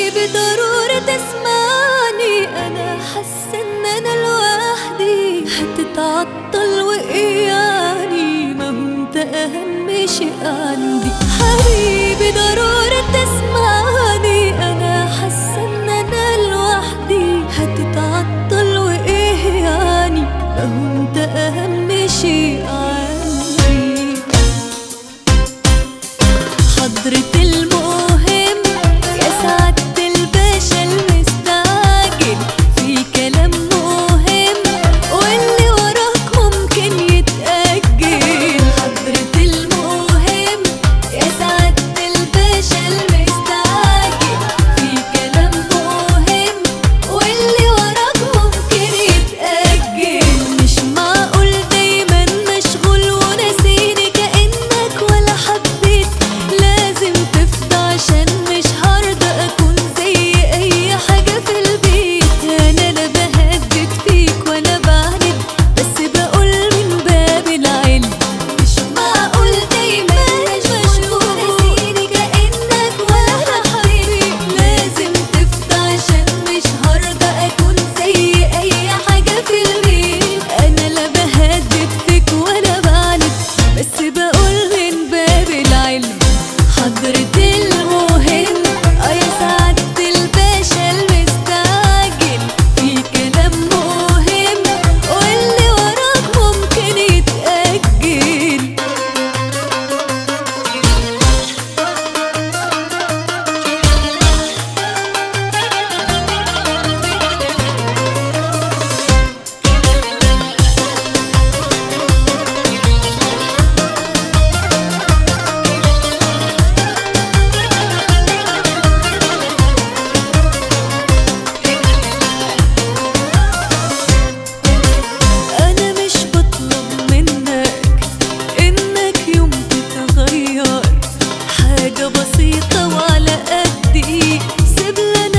حبيبي ضروري تسمعني، أنا حاسة إن أنا لوحدي، هتتعطل وإياني ما هو أنت أهم شيء عندي. حبيبي ضروري تسمعني، أنا حاسة إن أنا لوحدي، هتتعطل وإيه يعني ما هو أنت أهم شيء عندي. حضرة المهم يا سعادة الباشا المستعجل، في كلام مهم واللي وراك ممكن يتأجل. حضرة المهم يا سعادة الباشا المستعجل، في كلام مهم واللي وراك ممكن يتأجل. مش معقول دايما مشغول وناسيني كأنك ولا حبيت، لازم تفضى عشان مش هرضى أكون زي أي حاجة في البيت. أنا لا بهدد فيك ولا بعند، بس بقول من باب العلم. مش معقول دايما مشغول وناسيني كأنك ولا حبيت، لازم تفضى عشان مش هرضى أكون زي أي حاجة في البيت. أنا لا بهدد فيك ولا بعند، بس بقول من باب العلم. حضرة المهم يا سعادة الباشا المستعجل، في كلام مهم واللي وراك ممكن يتأجل. أنا مش بطلب منك إنك يوم تتغير، حاجة بسيطة وعلى قدي، سيب لنا